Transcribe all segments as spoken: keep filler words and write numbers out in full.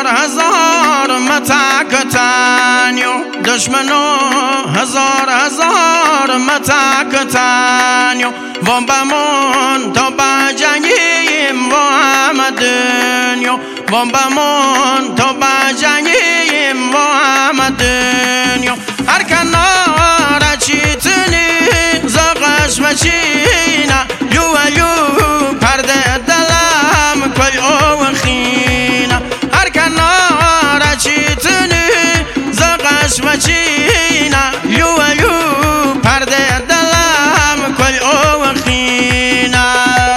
هزار هزار متاکتانیو دشمنو هزار هزار متاکتانیو وام بمون تا بجنگیم و همه دنیا وام بمون تا بجنگیم و همه دنیا هر کنار چیتنی زقش مچینا یو یو پرده دلم کل او خینا هر کنار چیتنی زقش مچینا یو یو پرده دلم کل او خینا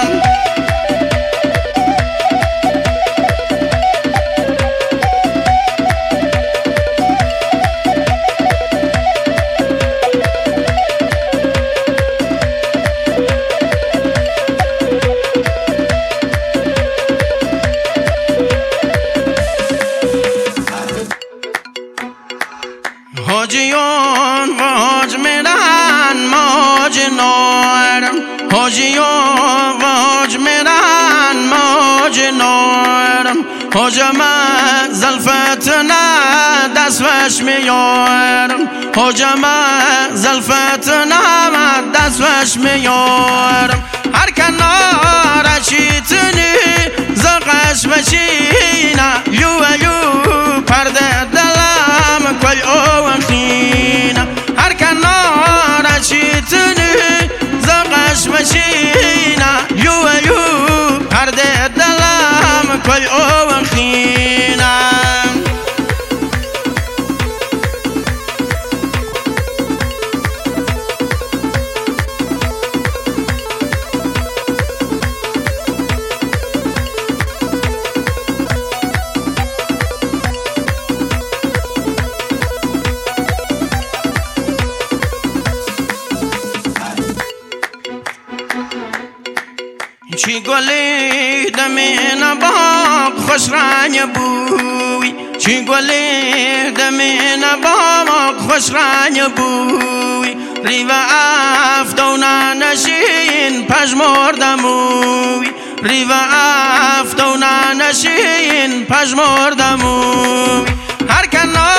حاجیان و حاج میرن موج نارم حاجیان و حاج میرن موج نارم حاجم زلفتنا دستش میارم حاجم زلفتنا دستش میارم هر کنار چیتنی زقش مچینا یو یو پرده دلم کل او خینا هر کنار چیتنی زقش مچینا یو یو پرده دلم کل او خینا چی گلی دمین باغ خوش رنگ بوی چی گلی دمین باغ خوش رنگ بوی ریو افتونا نشین پژمردموی ریو افتونا نشین پژمردموی هر کنار